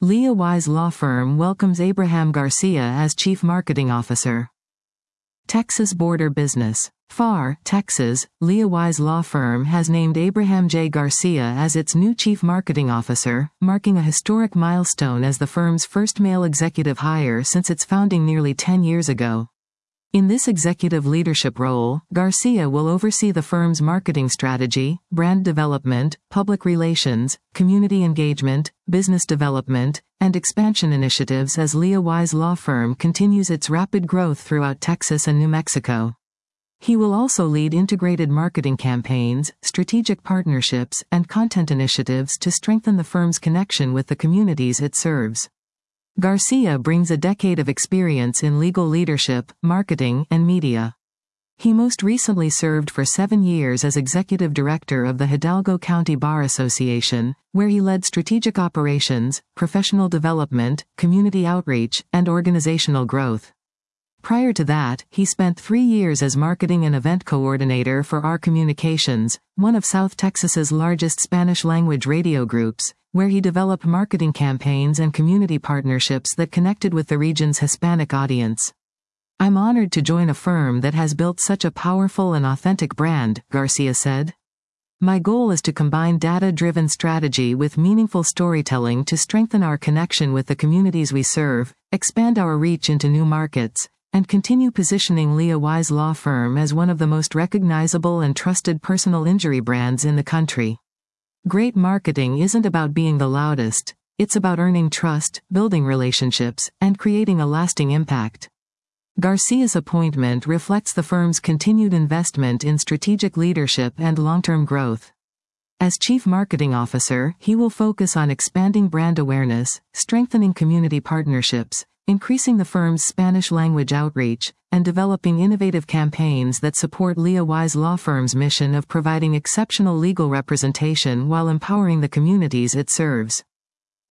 Leah Wise Law Firm welcomes Abraham Garcia as Chief Marketing Officer. Texas Border Business. Pharr, Texas, Leah Wise Law Firm has named Abraham J. Garcia as its new Chief Marketing Officer, marking a historic milestone as the firm's first male executive hire since its founding nearly 10 years ago. In this executive leadership role, Garcia will oversee the firm's marketing strategy, brand development, public relations, community engagement, business development, and expansion initiatives as Leah Wise Law Firm continues its rapid growth throughout Texas and New Mexico. He will also lead integrated marketing campaigns, strategic partnerships, and content initiatives to strengthen the firm's connection with the communities it serves. Garcia brings a decade of experience in legal leadership, marketing, and media. He most recently served for 7 years as executive director of the Hidalgo County Bar Association, where he led strategic operations, professional development, community outreach, and organizational growth. Prior to that, he spent 3 years as marketing and event coordinator for R Communications, one of South Texas's largest Spanish-language radio groups, where he developed marketing campaigns and community partnerships that connected with the region's Hispanic audience. "I'm honored to join a firm that has built such a powerful and authentic brand," Garcia said. "My goal is to combine data-driven strategy with meaningful storytelling to strengthen our connection with the communities we serve, expand our reach into new markets, and continue positioning Leah Wise Law Firm as one of the most recognizable and trusted personal injury brands in the country." Great marketing isn't about being the loudest, it's about earning trust, building relationships, and creating a lasting impact. Garcia's appointment reflects the firm's continued investment in strategic leadership and long-term growth. As Chief Marketing Officer, he will focus on expanding brand awareness, strengthening community partnerships, increasing the firm's Spanish-language outreach, and developing innovative campaigns that support Leah Wise Law Firm's mission of providing exceptional legal representation while empowering the communities it serves.